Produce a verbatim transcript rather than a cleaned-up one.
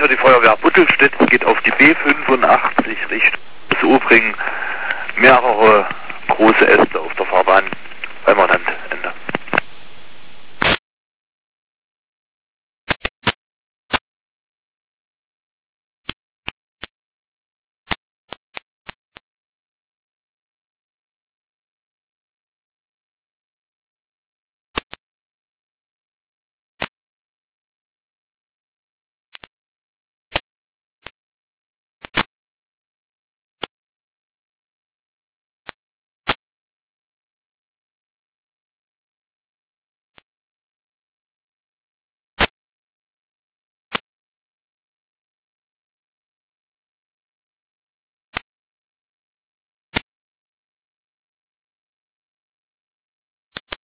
für die Feuerwehr Buttelstedt geht auf die B fünfundachtzig Richtung Obringen mehrere große Äste auf der Fahrbahn, weil man dann